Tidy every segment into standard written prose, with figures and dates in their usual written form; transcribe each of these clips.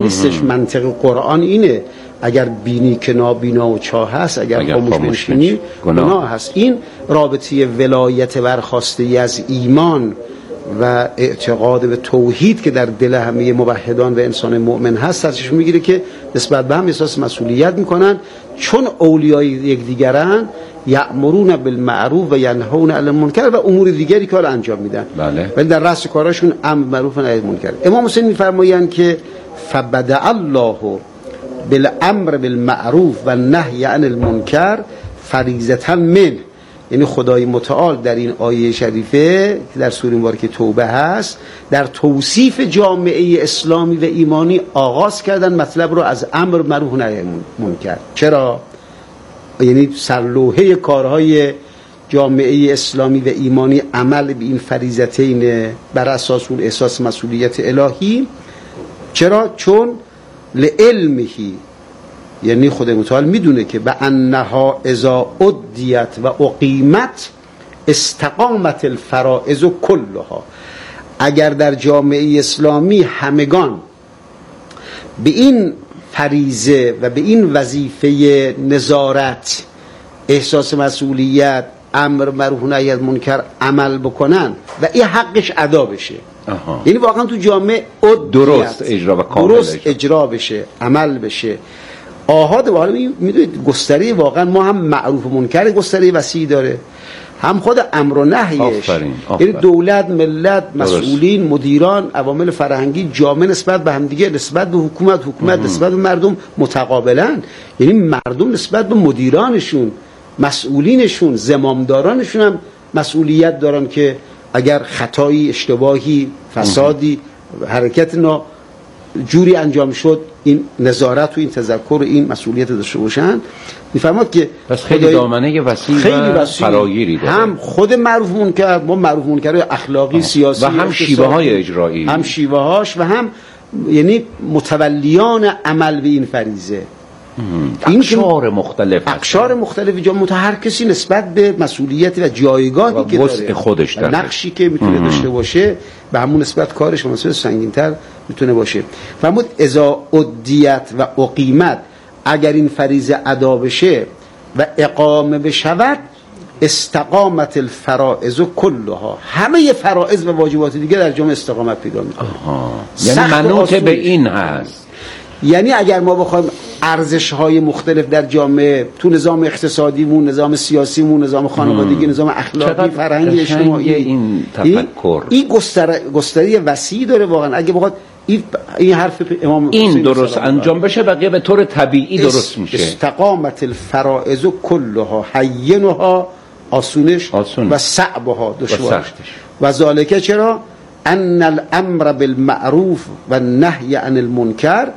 نیستش. منطق قرآن اینه اگر بینی که نابینا و چاه هست، اگر خاموش بنشینی گناه هست. این رابطه ولایت برخواسته از ایمان و اعتقاد به توحید که در دل همه موحدان و انسان مؤمن هست ازش میگیره که نسبت به هم احساس مسئولیت میکنن، چون اولیای یکدیگرن، یأمرون بالمعروف و ینهون عن المنکر و امور دیگری کار انجام میدن. بله. ولی در رأس کاراشون امر معروف و نهی منکر. امام حسین میفرمایند که فبدأ الله بالامر بالمعروف و نهی عن المنکر فریضة منه. یعنی خدای متعال در این آیه شریفه که در سوره مبارکه توبه هست، در توصیف جامعه اسلامی و ایمانی آغاز کردن مطلب رو از امر معروف و نهی منکر. چرا؟ یعنی سرلوحه کارهای جامعه اسلامی و ایمانی عمل به این فریضتین بر اساس اون احساس مسئولیت الهی. چرا؟ چون لعلمهی، یعنی خدای متعال میدونه که به انها اذا ادیت و اقیمت استقامت الفرائض کلها. اگر در جامعه اسلامی همگان به این فریضه و به این وظیفه نظارت، احساس مسئولیت، امر معروف و نهی از منکر عمل بکنن و این حقش ادا بشه، یعنی واقعا تو جامعه درست اجرا و کامل درست اجرا بشه، عمل بشه، آحاد. و حالا میدونید گستره واقعا ما هم معروف و منکر گستره وسیع داره، هم خود امر و نهیش. یعنی دولت، ملت، مسئولین، مدیران، عوامل فرهنگی، جامعه نسبت به همدیگه، نسبت به حکومت نسبت به مردم متقابلا. یعنی مردم نسبت به مدیرانشون، مسئولینشون، زمامدارانشون هم مسئولیت دارن که اگر خطایی، اشتباهی، فسادی، حرکت جوری انجام شد، این نظارت و این تذکر و این مسئولیت داشته باشن. میفرماد که پس خیلی دامنه وسیع و فراگیری داره، هم خود معروف منکر، ما معروف منکر اخلاقی، سیاسی و هم شیوه های اجرایی، هم شیوه هاش و هم یعنی متولیان عمل به این فریضه. اقشار مختلف، اقشار مختلفی جا هر کسی نسبت به مسئولیتی و جایگاهی که داره، خودش داره، نقشی که میتونه داشته باشه، به همون نسبت کارش مناسب سنگین‌تر میتونه باشه. فرمود اذا ادیت و اقیمت، اگر این فریضه ادا بشه و اقامه بشود، استقامت الفرائض کلها، همه فرائض و واجبات دیگه در جامعه استقامت پیدا میکنه. یعنی منوط به این هست. یعنی اگر ما بخوایم ارزش‌های مختلف در جامعه، تو نظام اقتصادیمون، نظام سیاسیمون، نظام خانوادگی، نظام اخلاقی، فرهنگی، اجتماعی، این تفکر این گستره وسیعی داره واقعا. اگه بخواد این حرف امام این درست انجام بشه، بقیه به طور طبیعی درست میشه. استقامت الفرائض کلها، حینها آسونش و صعبها دشوارش. و ذالک چرا؟ ان الامر بالمعروف و نهی عن المنکر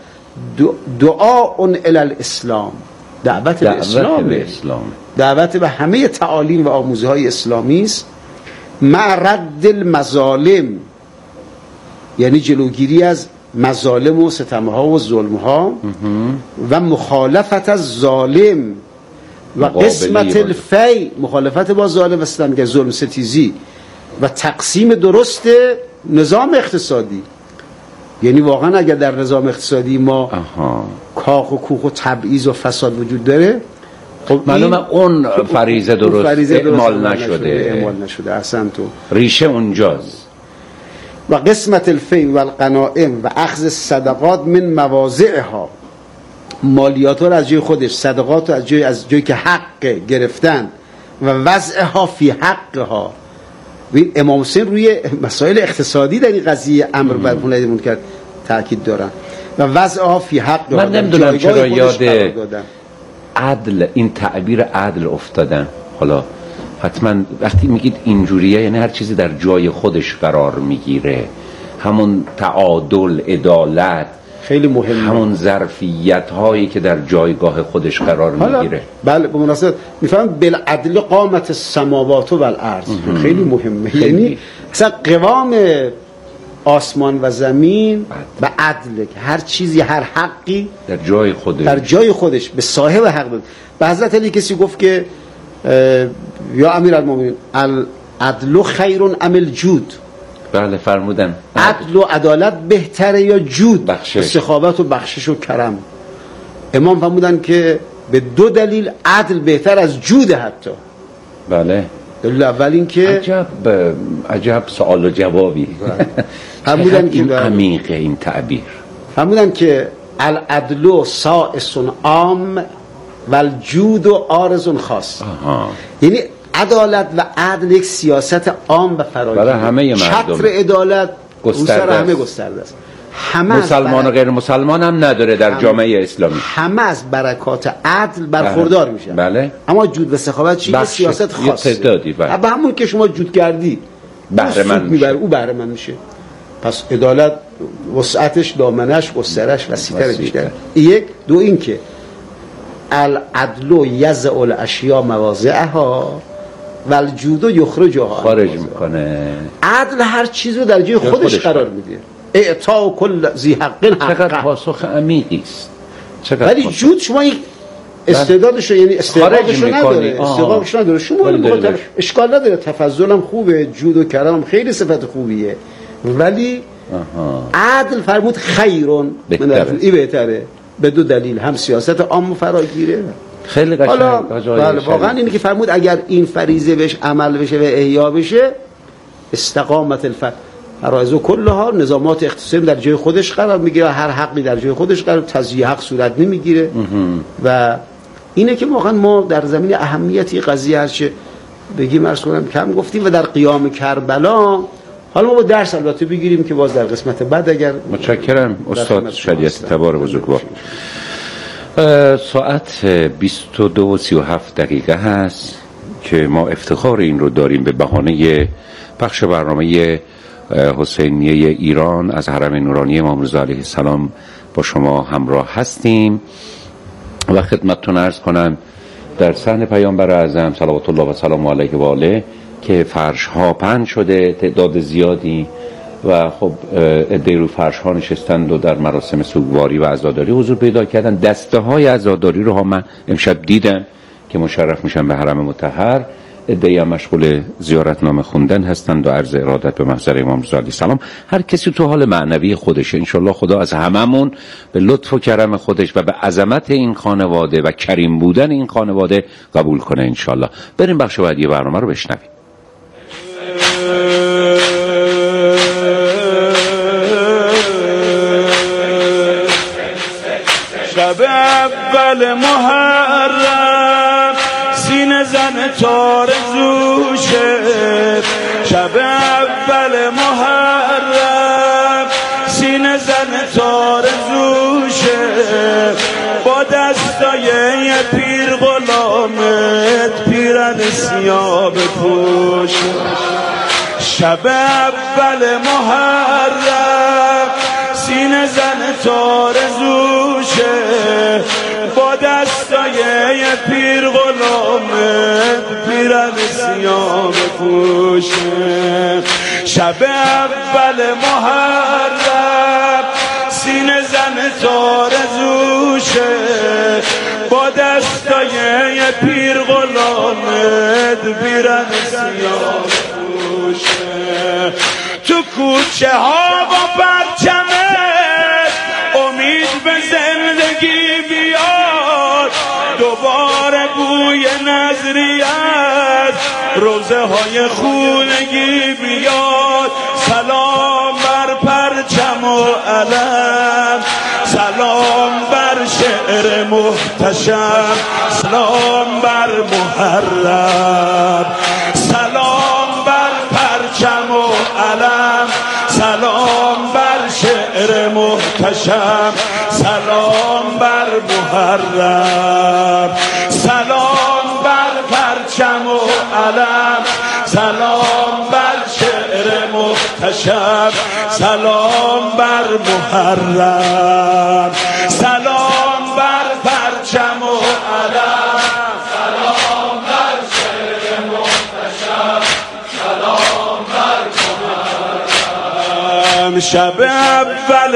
دعاء الی الاسلام، دعوت به اسلام، دعوت به همه تعالیم و آموزهای اسلامی است. مع رد المظالم، یعنی جلوگیری از مظالم و ستمها و ظلمها، و مخالفت از ظالم و قسمت الفی، مخالفت با ظالم و ستمگر، ظلم ستیزی، و تقسیم درست نظام اقتصادی. یعنی واقعا اگر در نظام اقتصادی ما کاخ و کوخ و تبعیض و فساد وجود داره، خب معلومه اون فریضه درست اعمال نشده. احسن تو، ریشه اونجاست. و قسمت الفی و الغنائم و اخذ صدقات من مواضعها، مالیات رو از جای خودش، صدقات رو از جایی که حق گرفتن، و وضعها فی حقها. امام حسین روی مسائل اقتصادی در این قضیه امر بالمعروف و نهی عن المنکر تاکید دارن، و وضعها فی حق. من نمیدونم چرا یاد عدل، این تعبیر عدل افتادن. حالا حتما وقتی میگید اینجوریه یعنی هر چیزی در جای خودش قرار میگیره، همون تعادل، عدالت، خیلی مهمه، همون ظرفیت هایی که در جایگاه خودش قرار میگیره. بله، به مناسبت میفهم بالعدل قامت السماوات و الارض، خیلی مهمه. یعنی اصلا قوام آسمان و زمین به عدل، که هر چیزی، هر حقی در جای خودش به صاحب حق داد. به حضرت علی کسی گفت که یا امیرالمومنین العدل خیر ام الجود، بله فرمودن عدل و عدالت بهتره یا جود؟ بخشش. سخاوت و بخشش و کرم. امام فرمودن که به 2 دلیل عدل بهتر از جود. حتی بله دلیل اول این که عجب سوال و جوابی فرمودن که این عمیقه این تعبیر. فرمودن که العدل سائس عام و الجود عارض خاص. یعنی عدالت و عدل یک سیاست عام و فراگیر برای همه مردم. چتر عدالت گسترده همه گسترده است. همه مسلمان و غیر مسلمان هم نداره در جامعه اسلامی. همه از برکات عدل برخوردار میشن. بله. اما جود و سخاوت چیه؟ سیاست خاصه. به همون که شما جود کردی بهره مند میشه. او بهره مند میشه. پس عدالت وسعتش، دامنش، گسترش وسیع‌تر بیشتر. یک. دو این که العدل یضع الاشیاء مواضعها و الجود یخرجها خارج میکنه. عدل هر چیز رو در جای خودش قرار میده. اعطاء کل ذی حق حقه. چقدر پاسخ عمیقی است. ولی جود شما یک استعدادش، یعنی استعدادش نداره. استعدادش نداره. شما اشکال نداره، تفضلم خوبه، جود و کرم خیلی صفت خوبیه، ولی عدل فرمود خیرون بهتره. به 2 دلیل، هم سیاست عام و فراگیره. خیلی قشنگ. بله واقعا اینی که فرمود اگر این فریضه بهش عمل بشه و احیا بشه، استقامت فرائض کلها، نظامات اقتصادی در جای خودش قرار میگیره، هر حقی در جای خودش قرار، تضییع حق صورت نمیگیره. و اینه که واقعا ما در زمین اهمیتی قضیه هرچه بگیم عرض کنم کم گفتیم. و در قیام کربلا حالا ما با درس البته بگیریم که باز در قسمت بعد اگر. متشکرم استاد شریعت تبار بزرگوار. ساعت 22:37 هست که ما افتخار این رو داریم به بهانه پخش برنامه حسینیه ایران از حرم نورانی امام رضا علیه السلام با شما همراه هستیم و خدمتتون عرض کنم در صحن پیامبر اعظم صلوات الله و سلام علیه و آله که فرش ها پهن شده، تعداد زیادی و خب عده‌ای رو فرش ها نشستند و در مراسم سوگواری و عزاداری حضور پیدا کردن. دسته های عزاداری رو ها من امشب دیدم که مشرف میشن به حرم مطهر. عده‌ای هم مشغول زیارتنامه خوندن هستند و عرض ارادت به محضر امام رضا علیه السلام. هر کسی تو حال معنوی خودشه. انشالله خدا از هممون به لطف و کرم خودش و به عظمت این خانواده و کریم بودن این خانواده قبول کنه انشالله. بریم بخش بعدی برنامه رو بشنویم. شب اول محرم سینه زن تار زوشه، شب اول محرم سینه زن تار زوشه، با دستای پیر غلامت پیرن سیاه بپوشه. شب اول محرم سینه زن تار زوشه، با دستای پیر غلامت پیرن سیاه بپوشه. شب اول محرم سینه زن تار زوشه، با دستای پیر غلامت پیرن سیاه بپوشه. تو کوچه ها با پرچمت امید به زندگی بیاد، دوباره بوی نظریت روزه های خونگی بیاد. سلام بر پرچم و علم، سلام بر شعر محتشم، سلام بر محرم، سلام بر پرچم و علم، سلام بر شعر محتشم، سلام بر محرم، سلام بر پرچم و علم، سلام بر شعر محتشم، سلام بر محرم، سلام بر پرچم و علم، سلام بر شعر محتشم، سلام بر محرم. شب اول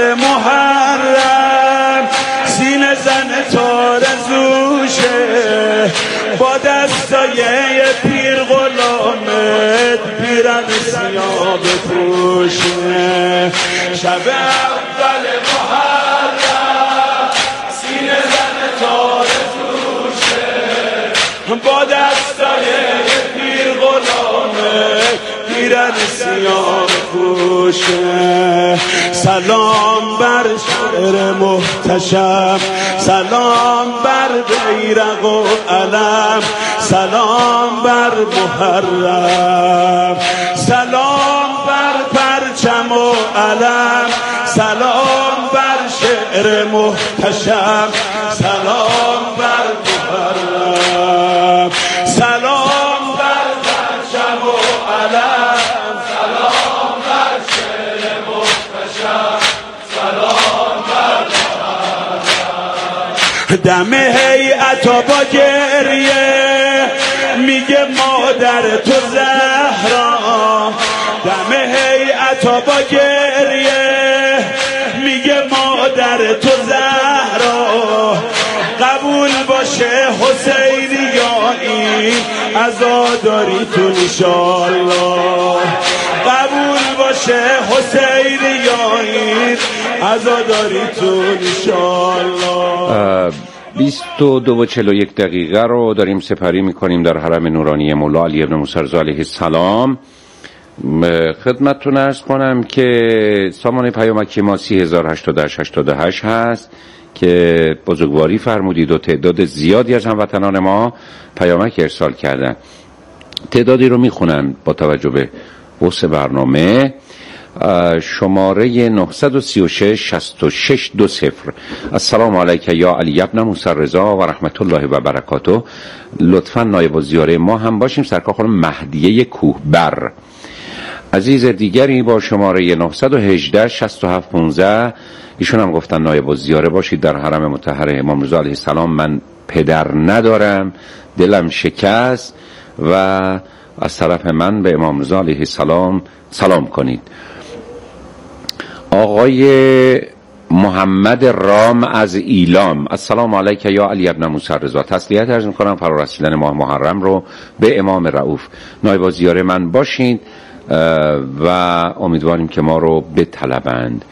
محرم سینه زن تار زوشه، با دستای پیر غلامت پیرن سیاه بپوشه. شب اول محرم سینه زن تار توشه، با دستای پیر غلامه پیرن سیاه پوشه. سلام بر شعر محتشم، سلام بر بیرق و علم، سلام بر محرم، سلام بر پرچم و علم، سلام بر شعر محتشم، سلام بر محرم، سلام بر پرچم و علم، سلام بر شعر محتشم، سلام بر محرم. دم هیئت با گریه میگه مادر تو زهرا، دم هیئت با گریه میگه مادر تو زهرا. قبول باشه حسینیایی عزاداریتون انشالله، قبول باشه حسینیایی عزاداریتون انشالله. 22:41 رو داریم سپری میکنیم در حرم نورانی مولا علی ابن موسی رضا علیه السلام. خدمتتون عرض کنم که سامانه پیامکی ما 30,888 هست که بزرگواری فرمودید و تعداد زیادی از هموطنان ما پیامک ارسال کردن. تعدادی رو میخونم با توجه به وسع برنامه. شماره 936-6620. السلام علیک یا علی ابن موسی رضا و رحمت الله و برکاته. لطفا نایب الزیاره ما هم باشیم. سرکار خانم مهدیه کوهبر. عزیز دیگری با شماره 918-6715 ایشون هم گفتن نایب الزیاره باشید در حرم مطهر امام رضا علیه السلام. من پدر ندارم، دلم شکست و از طرف من به امام رضا علیه السلام سلام کنید. آقای محمد رام از ایلام. السلام علیک یا علی ابن موسی رضا. تسلیت عرض می‌کنم فرا رسیدن ماه محرم رو به امام رؤوف. نایب الزیاره من باشید و امیدواریم که ما رو بطلبند.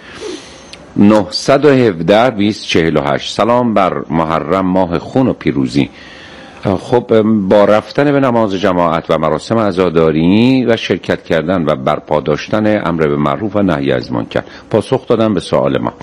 917-2048. سلام بر محرم ماه خون و پیروزی. خب با رفتن به نماز جماعت و مراسم عزاداری و شرکت کردن و برپا داشتن امر به معروف و نهی از منکر پاسخ دادن به سوال ما.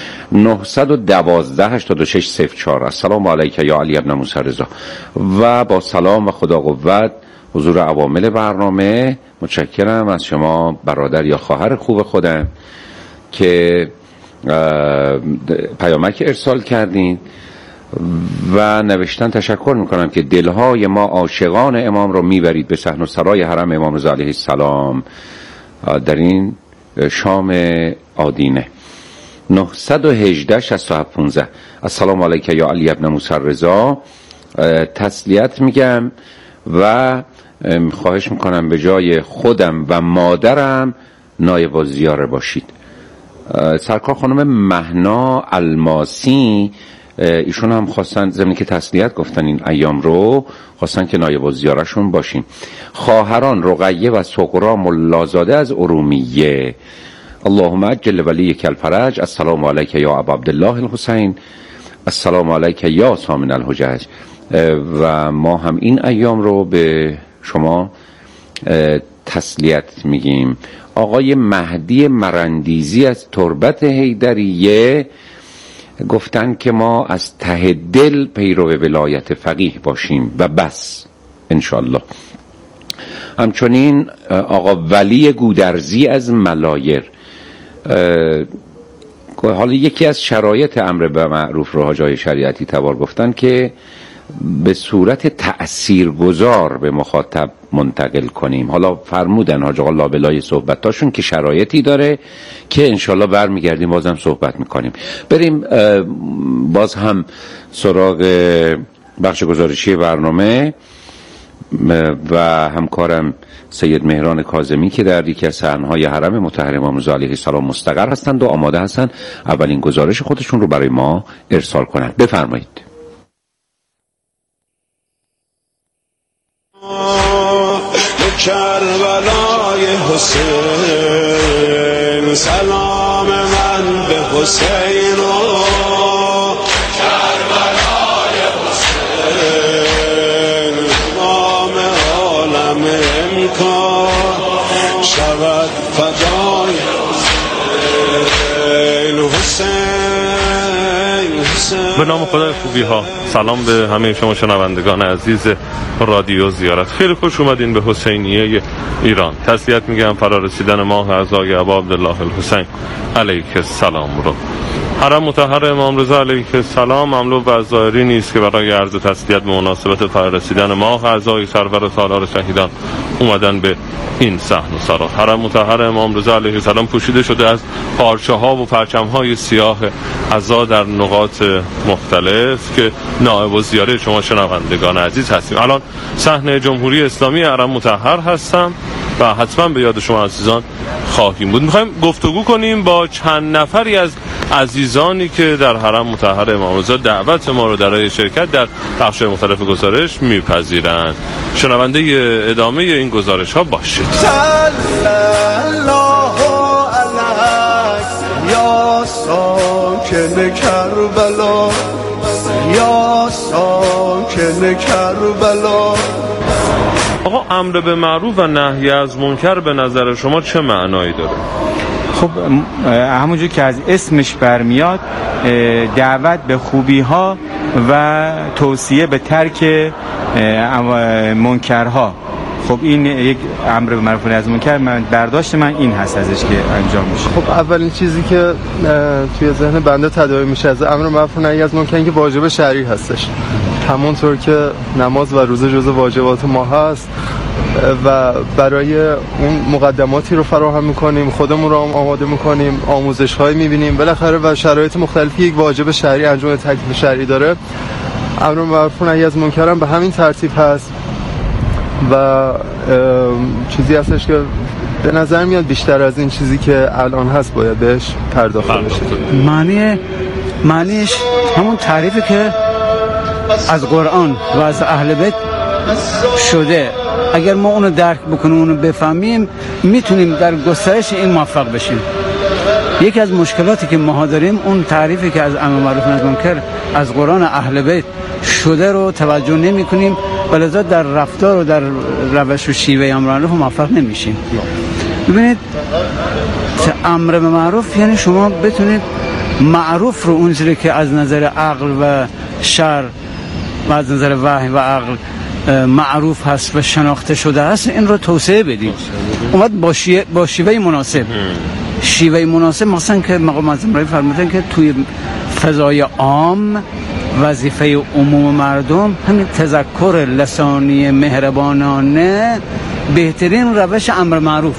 912-8604. السلام علیک یا علی ابن موسی رضا. و با سلام و خدا قوت حضور عوامل برنامه متشکرم از شما برادر یا خواهر خوب خودم که پیامک ارسال کردین و نوشتن تشکر میکنم که دلهای ما عاشقان امام رو میبرید به صحن و سرای حرم امام رضا علیه السلام در این شام آدینه. 918-6715. السلام علیک یا علی ابن موسی رضا. تسلیت میگم و خواهش میکنم به جای خودم و مادرم نایب الزیاره باشید. سرکار خانم مهنا الماسی ایشون هم خواستن ضمن که تسلیت گفتن این ایام رو خواستن که نایب الزیاره شون باشیم. خواهران رقیه و صغرا ملازاده از ارومیه. اللهم اجل ولیک الفرج. السلام علیک یا ابا عبدالله الحسین. السلام علیک یا سامن الحجج. و ما هم این ایام رو به شما تسلیت میگیم. آقای مهدی مرندیزی از تربت حیدریه گفتن که ما از ته دل پیرو ولایت فقیه باشیم و بس انشالله. همچنین آقا ولی گودرزی از ملایر. حالا یکی از شرایط امر به معروف رو حاجای شریعتی تبار گفتن که به صورت تأثیرگذار به مخاطب منتقل کنیم. حالا فرمودن حاج آقا لابلای صحبتاشون که شرایطی داره که انشالله برمیگردیم بازم صحبت میکنیم. بریم باز هم سراغ بخش گزارشی برنامه و همکارم سید مهران کاظمی که در یکی از صحنهای حرم مطهر امام رضا علیه السلام مستقر هستند و آماده هستند اولین گزارش خودشون رو برای ما ارسال کنند. بفرمایید. کربلای حسین سلام من به حسین و کربلای حسین تمام عالم امکان شود فدای حسین. به نام خدای خوبی ها، سلام به همه شما شنوندگان عزیز رادیو زیارت. خیلی خوش اومدین به حسینیه ایران. تسلیت میگم فرارسیدن ماه اعضای ابا عبدالله الحسین علیه السلام رو. حرم مطهر امام رضا علیه السلام مملو و زائری نیست که برای عرض تسلیت به مناسبت فرارسیدن ماه اعضای سرور سالار شهیدان اومدن به این صحن و سرا. حرم مطهر امام رضا علیه السلام پوشیده شده از پارچه ها و پرچم های سیاه عزا در نقاط مختلف که نائب الزیاره شما شنوندگان عزیز هستیم. الان صحن جمهوری اسلامی حرم مطهر هستم و حتما به یاد شما عزیزان خواهیم بود. میخوایم گفتگو کنیم با چند نفری از عزیزانی که در حرم مطهر امام رضا دعوت ما رو برای شرکت در بخش مختلف گزارش میپذیرند. شنونده ادامه این گزارش ها باشید. صلی الله علیک یا ساکن کربلا یا ساکن کربلا. آقا، امر به معروف و نهی از منکر به نظر شما چه معنایی داره؟ خب همونجور که از اسمش برمیاد، دعوت به خوبی ها و توصیه به ترک منکرها. خب این یک امر به معروف و نهی از منکر، من برداشت من این هست ازش که انجام میشه. خب اولین چیزی که توی ذهن بنده تداعی میشه از امر به معروف و نهی از منکر که واجب شرعی هستش. همونطور که نماز و روزه جزو واجبات ما هست و برای اون مقدماتی رو فراهم میکنیم، خودمون رو آماده میکنیم، آموزش هایی میبینیم بالاخره و شرایط مختلفی یک واجب شرعی انجام تکلیف شرعی داره. امر به معروف و نهی از منکر هم به همین ترتیب هست و چیزی هستش که به نظر میاد بیشتر از این چیزی که الان هست باید بهش پرداخت بشه. معنیش همون تعریفی که از قرآن و از اهل بیت شده. اگر ما اونو درک بکنیم، اونو بفهمیم، میتونیم در گسترش این موفق بشیم. یکی از مشکلاتی که ما داریم اون تعریفی که از امر معروف و نهی از منکر از قرآن اهل بیت شده رو توجه نمی کنیم و لذا در رفتار و در روش و شیوه امر معروف موفق نمیشیم. ببینید، امر به معروف یعنی شما بتونید معروف رو اونجوری که از نظر عقل و شرع و از نظر وحی و عقل معروف هست و شناخته شده است این رو توسعه بدید. اومد با شیوه مناسب. شیوه مناسب مثلا که مقام معظم رایی فرمودن که توی فضای عام وظیفه عموم مردم همین تذکر لسانی مهربانانه بهترین روش امر معروف.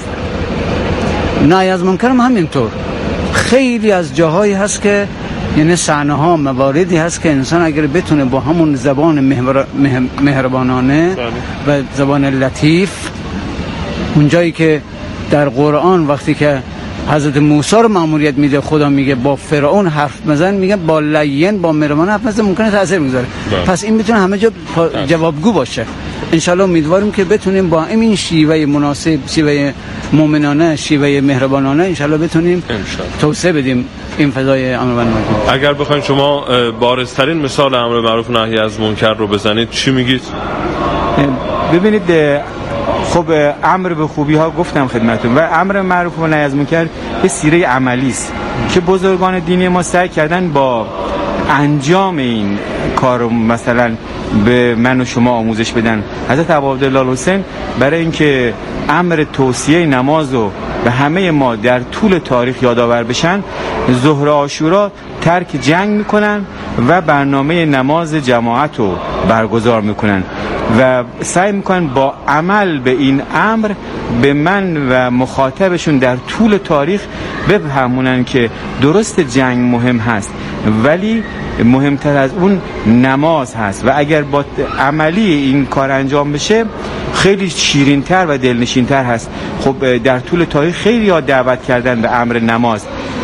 نهی از منکر هم همینطور. خیلی از جاهایی هست که یعنی صحنه ها مواردی هست که انسان اگر بتونه با همون زبان مهربانانه و زبان لطیف، اونجایی که در قرآن وقتی که حضرت موسی رو مأموریت میده، خدا میگه با فرعون حرف بزن، میگه با لین با مهربانانه حرف بزن، ممکنه تاثیر بگذاره. پس این میتونه همه جا جوابگو باشه. انشالله امیدواریم که بتونیم با این شیوه مناسب، شیوه مومنانه، شیوه مهربانانه، انشالله بتونیم توسعه بدیم این فضای امر به معروف. اگر بخواید شما بارزترین مثال امر به معروف و نهی از منکر رو بزنید چی میگید؟ ببینید، خب امر به خوبی ها گفتم خدمتتون و امر معروف و نهی از منکر یه سیره عملی است که بزرگان دینی ما سعی کردن با انجام این کارو مثلا به من و شما آموزش بدن. حضرت ابا عبدالله الحسین برای اینکه امر توصیه نماز رو به همه ما در طول تاریخ یادآور بشن، ظهر عاشورا ترک جنگ میکنن و برنامه نماز جماعت رو برگزار میکنن و سعی میکنن با عمل به این امر به من و مخاطبشون در طول تاریخ بفهمونن که درست جنگ مهم هست ولی مهمتر از اون نماز هست و اگر با عملی این کار انجام بشه خیلی شیرین‌تر و دلنشین‌تر هست. خب در طول تاریخ خیلی ها دعوت کردن به امر نماز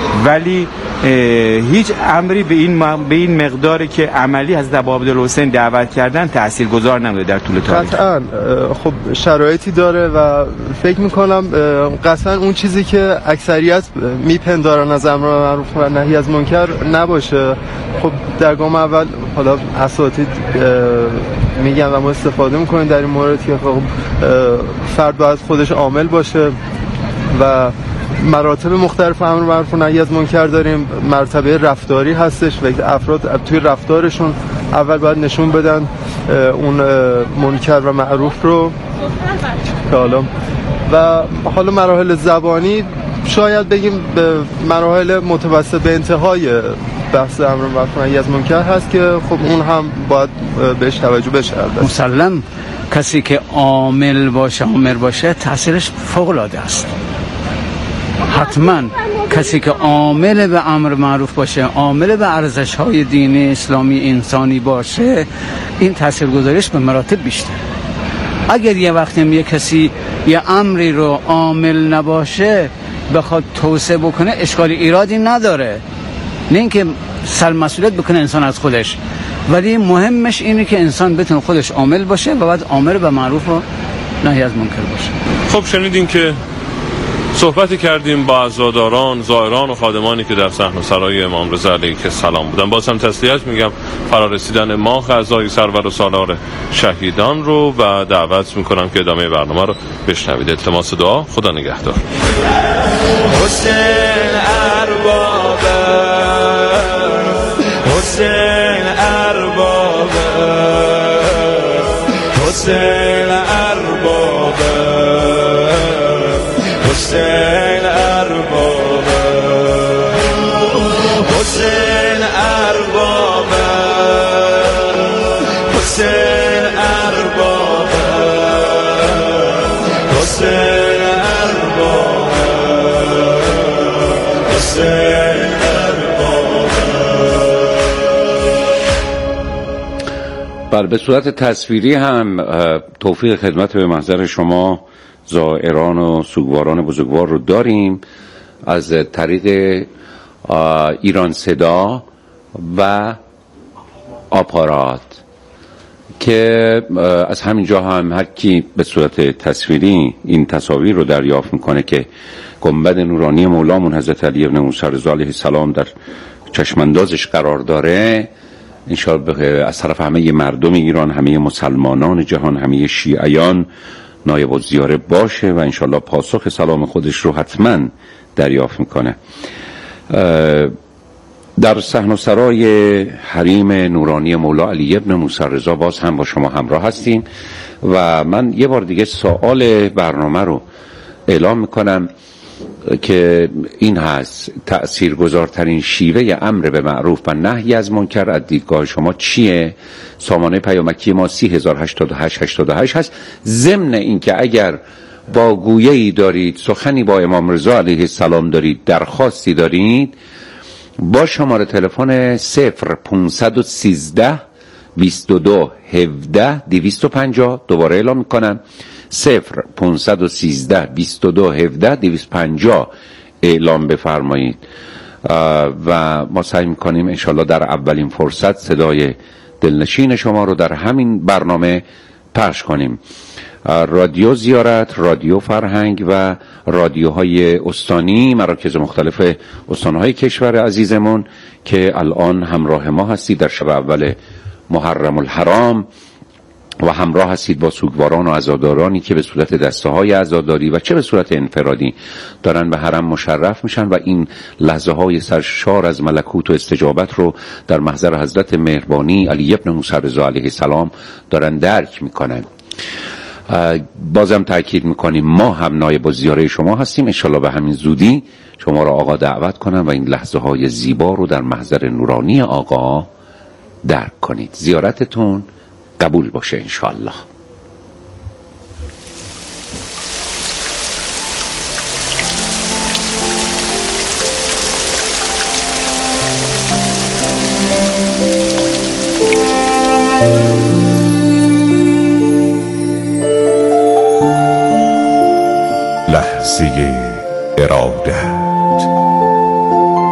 ولی هیچ امری به این مقداری که عملی از ابا عبدالحسین دعوت کردن تاثیرگذار نبوده در طول تاریخ. قطعاً خب شرایطی داره و فکر میکنم قطعاً اون چیزی که اکثریت میپندارن از امر معروف و نهی از منکر نباشه. خب در گام اول حالا اساتید میگن و ما استفاده میکنیم در این مورد که خب فرد باید خودش عامل باشه و مراتب مختلف امر معروف و نهی از منکر داریم. مرتبه رفتاری هستش و افراد توی رفتارشون اول باید نشون بدن اون منکر و معروف رو. و حالا مراحل زبانی شاید بگیم به مراحل متوسط به انتهای بحث امر معروف و نهی از منکر هست که خب اون هم باید بهش توجه بشه. مسلم کسی که عامل باشه امر باشه تاثیرش فوق العاده است. حتما کسی که عامل به امر معروف باشه، عامل به ارزش‌های دینی اسلامی انسانی باشه، این تاثیرگذاریش به مراتب بیشتر. اگر یه وقتی یه کسی یه امری رو عامل نباشه بخواد توسعه بکنه اشکالی ایرادی نداره، نه اینکه سرمسئولیت بکنه انسان از خودش، ولی مهمش اینه که انسان بتونه خودش عامل باشه و بعد عامل به معروف و نهی از منکر باشه. خب شنیدین که صحبتی کردیم با عزاداران، زائران و خادمانی که در صحن سرای امام رضا علیه السلام بودن. باز هم تسلیت میگم فرارسیدن ماه اعضای سرور و سالار شهیدان رو و دعوت میکنم که ادامه برنامه رو بشنوید. التماس دعا. خدا نگهدار. حسین اربابه، حسین اربابه، حسین اربابه، حسین اربابه، حسین اربابه، حسین اربابه، حسین اربابه، حسین اربابه. بله، به صورت تصویری هم توفیق خدمت به محضر شما زائران و سوگواران بزرگوار رو داریم از طریق ایران صدا و آپارات که از همینجا هم هر کی به صورت تصویری این تصاویر رو دریافت میکنه که گنبد نورانی مولامون حضرت علی ابن موسی رضا علیه السلام در چشماندازش قرار داره، انشاءالله از طرف همه مردم ایران، همه مسلمانان جهان، همه شیعیان نایب الزیاره باشه و انشالله پاسخ سلام خودش رو حتما دریافت میکنه. در صحن و سرای حریم نورانی مولا علی ابن موسی رضا باز هم با شما همراه هستیم و من یه بار دیگه سوال برنامه رو اعلام میکنم که این هست: تأثیرگذارترین شیوه امر به معروف و نهی از منکر از دیدگاه شما چیه؟ سامانه پیامکی ما 308888 هست. ضمن اینکه اگر با گویه‌ای دارید، سخنی با امام رضا علیه السلام دارید، درخواستی دارید، با شماره تلفن 0513 22 17 250 دوباره اعلام میکنم 0513 22 17 250 اعلام بفرمایید و ما سعی میکنیم انشالله در اولین فرصت صدای دلنشین شما رو در همین برنامه پخش کنیم. رادیو زیارت، رادیو فرهنگ و رادیوهای استانی، مراکز مختلف استانهای کشور عزیزمون که الان همراه ما هستید در شب اول محرم الحرام و همراه هستید با سوگواران و عزادارانی که به صورت دسته‌های عزاداری و چه به صورت انفرادی دارن به حرم مشرف میشن و این لحظه های سرشار از ملکوت و استجابت رو در محضر حضرت مهربانی علی ابن موسی رضا علیه السلام دارن درک میکنن. بازم تأکید میکنیم ما هم نایب الزیاره شما هستیم. انشالله به همین زودی شما را آقا دعوت کنم و این لحظه های زیبا رو در محضر نورانی آقا درک کنید. زیارتتون قبول باشه انشالله. لحظه ارادت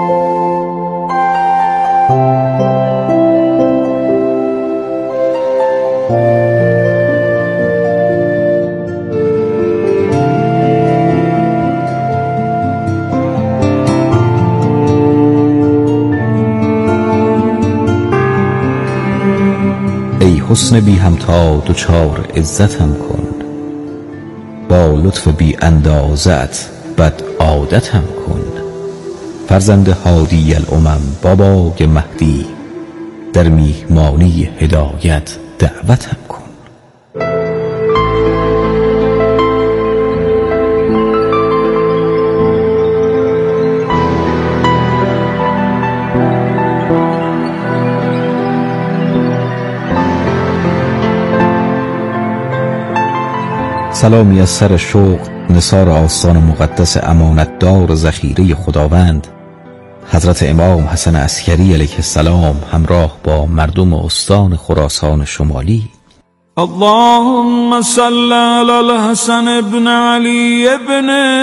ای حسن بی همتا دوچار عزتم کن، با لطف بی اندازت بد عادتم کن. فرزند هادی الامم بابای مهدی، در میهمانی هدایت دعوتم کن. سلامی از سر شوق نثار آستان مقدس امانتدار ذخیره خداوند حضرت امام حسن عسکری علیه السلام همراه با مردم استان خراسان شمالی. اللهم صل علی الحسن ابن علی ابن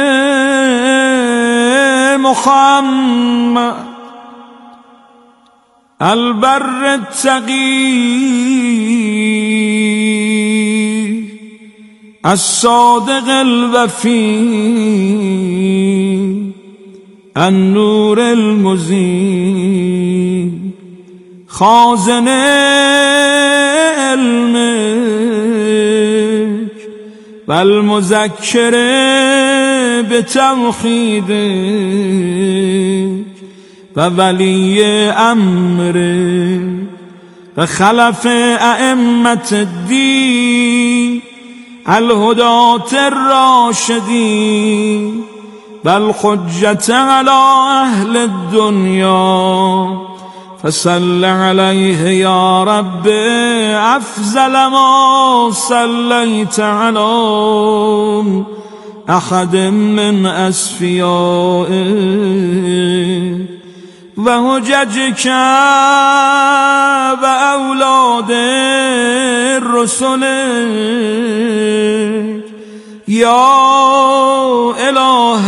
محمد البر التقی الصادق الوفی النور المزین خازن علمک و المذکر بتوحیدک و ولی امرک و خلف ائمة الدین الهداة الراشدین والحجة على أهل الدنيا فصل عليه يا رب أفضل ما صليت على أحد من أصفيائك وحججك وأولاد رسلك يا إله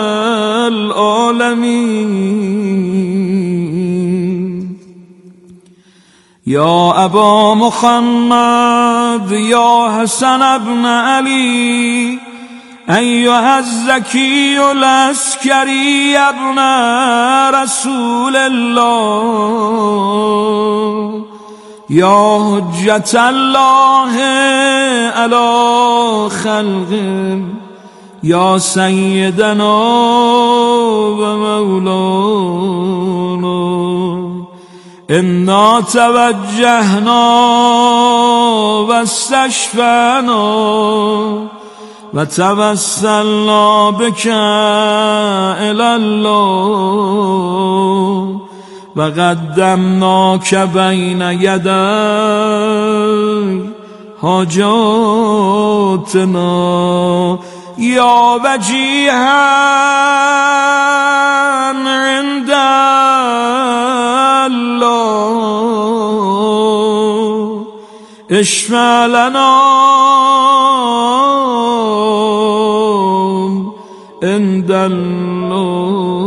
العالمين يا أبا محمد يا حسن بن علي أيها الزكي العسكري ابن رسول الله يا حجة الله على خلقه يا سيدنا ومولانا إنا توجهنا واستشفعنا وتوسلنا بك إلى الله وقدمناك بين يدي حاجاتنا يا وجيها عند الله اشفع لنا عند الله.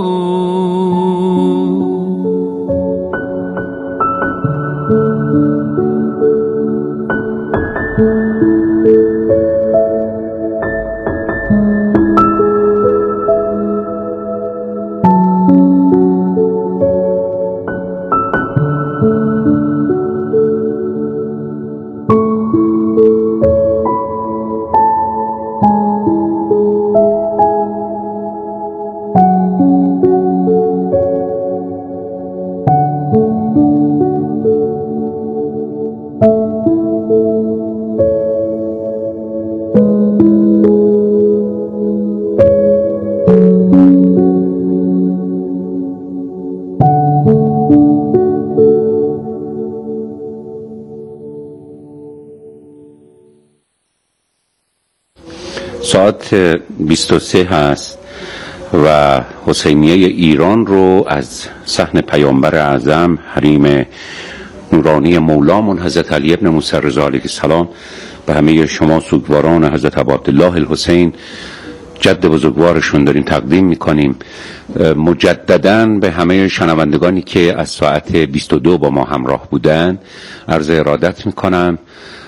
ساعت 23 هست و حسینیه ایران رو از صحن پیامبر اعظم حریم نورانی مولامون حضرت علی ابن موسی رضا علیه السلام به همه شما سوگواران حضرت ابا عبدالله الحسین جد بزرگوارشون داریم تقدیم میکنیم. مجدداً به همه شنوندگانی که از ساعت 22 با ما همراه بودن عرض ارادت میکنم.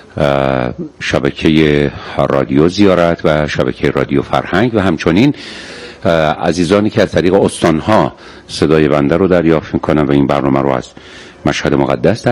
شبکه رادیو زیارت و شبکه رادیو فرهنگ و همچنین عزیزانی که از طریق استانها صدای بنده رو دریافت میکنن و این برنامه رو از مشهد مقدس